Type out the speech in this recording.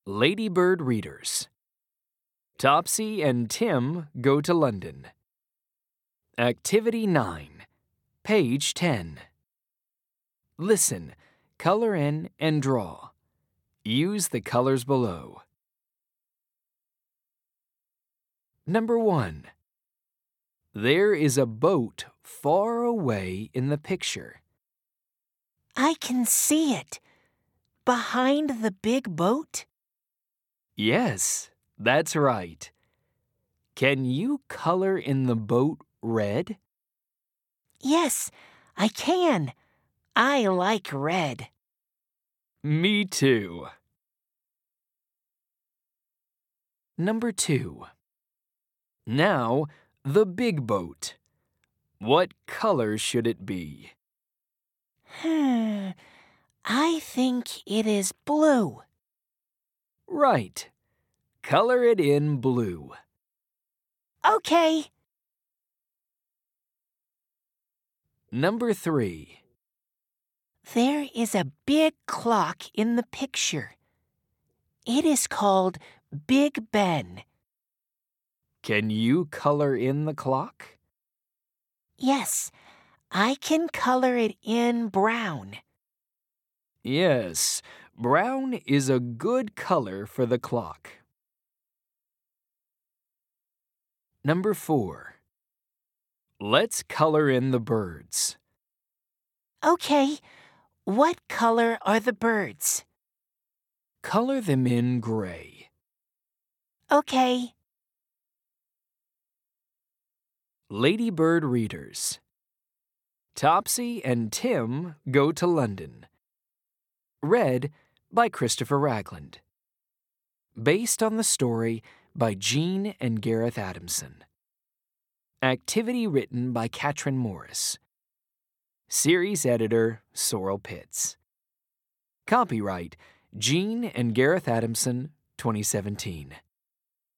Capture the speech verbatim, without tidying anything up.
Ladybird Readers. Topsy and Tim go to London. Activity nine, page ten. Listen, color in and draw. Use the colors below. Number one. There is a boat far away in the picture. I can see it. Behind the big boat? Yes, that's right. Can you color in the boat red? Yes, I can. I like red. Me too. Number two. Now, the big boat. What color should it be? Hmm, I think it is blue. Right. Color it in blue. Okay. Number three. There is a big clock in the picture. It is called Big Ben. Can you color in the clock? Yes, I can color it in brown. Yes, brown is a good color for the clock. Number four. Let's color in the birds. Okay, what color are the birds? Color them in gray. Okay. Ladybird Readers. Topsy and Tim go to London. Read by Christopher Ragland. Based on the story by Jean and Gareth Adamson. Activity written by Katrin Morris. Series editor Sorrel Pitts. Copyright Jean and Gareth Adamson, twenty seventeen.